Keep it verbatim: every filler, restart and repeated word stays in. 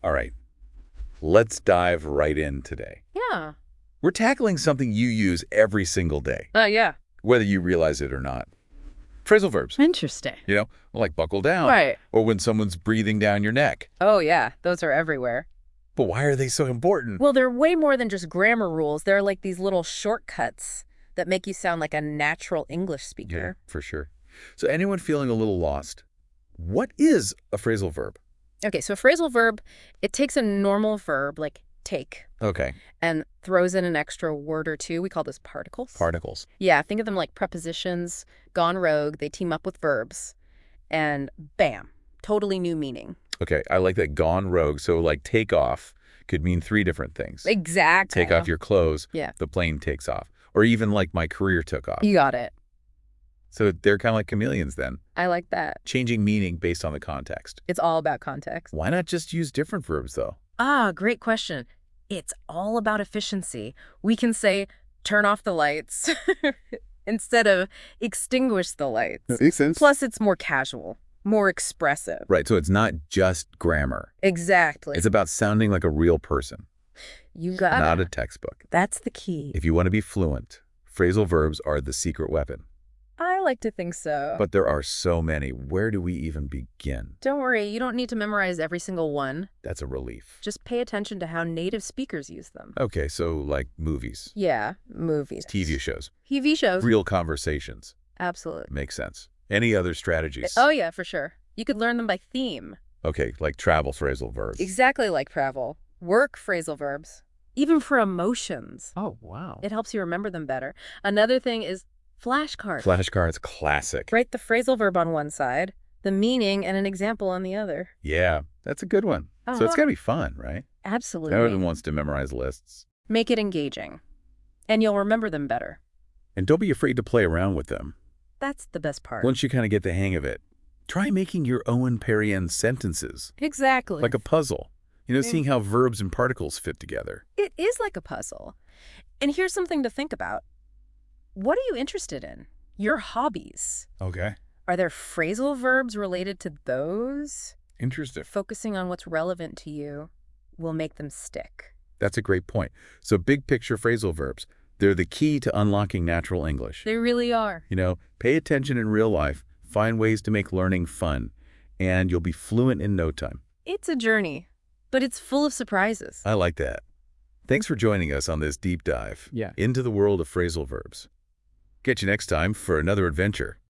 All right, let's dive right in today. Yeah. We're tackling something you use every single day, Uh, yeah. whether you realize it or not. Phrasal verbs, Interesting. you know, like buckle down, Right. or when someone's breathing down your neck. Oh, yeah. Those are everywhere. But why are they so important? Well, they're way more than just grammar rules. They're like these little shortcuts that make you sound like a natural English Yeah, speaker. for sure. So anyone feeling a little lost, what is a phrasal verb? Okay, so a phrasal verb, it takes a normal verb like take Okay, and throws in an extra word or two. We call those particles. particles. Yeah, think of them like prepositions gone rogue. They team up with verbs and bam, totally new meaning. Okay, I like that gone rogue. So like take off could mean three different things. Exactly. Take off your clothes, Yeah. the plane takes off. Or even like my career took off. You got it. So they're kind of like chameleons then, I like that. changing meaning based on the context. It's all about context. Why not just use different verbs though? Ah, great question. It's all about efficiency. We can say, turn off the lights instead of extinguish the lights. Makes sense. Plus, it's more casual, more expressive. Right, so it's not just grammar. Exactly. It's about sounding like a real person, You got not it. a textbook. That's the key. If you want to be fluent, phrasal verbs are the secret weapon. I like to think so. But there are so many. Where do we even begin? Don't worry, you don't need to memorize every single one. That's a relief. Just pay attention to how native speakers use them. Okay, so like movies, Yeah, movies. T V shows, T V shows. real conversations. Absolutely. Makes sense. Any other strategies? Oh, yeah, for sure. You could learn them by theme. Okay, like travel phrasal verbs. Exactly like travel. Work phrasal verbs. Even for emotions. Oh, wow. It helps you remember them better. Another thing is flashcards. Flashcards, classic. Write the phrasal verb on one side, the meaning and an example on the other. Yeah, that's a good one. So it's Uh-huh. got to be fun, right? Absolutely. Everyone wants to memorize lists. Make it engaging. And you'll remember them better. And don't be afraid to play around with them. That's the best part. Once you kind of get the hang of it, try making your Owen Perriand sentences, Exactly. like a puzzle. You know, Yeah. seeing how verbs and particles fit together. It is like a puzzle. And here's something to think about. What are you interested in? Your hobbies. Okay. Are there phrasal verbs related to those? Interesting. Focusing on what's relevant to you will make them stick. That's a great point. So big picture phrasal verbs, they're the key to unlocking natural English. They really are. You know, pay attention in real life, find ways to make learning fun, and you'll be fluent in no time. It's a journey, but it's full of surprises. I like that. Thanks for joining us on this deep dive Yeah. into the world of phrasal verbs. Catch you next time for another adventure.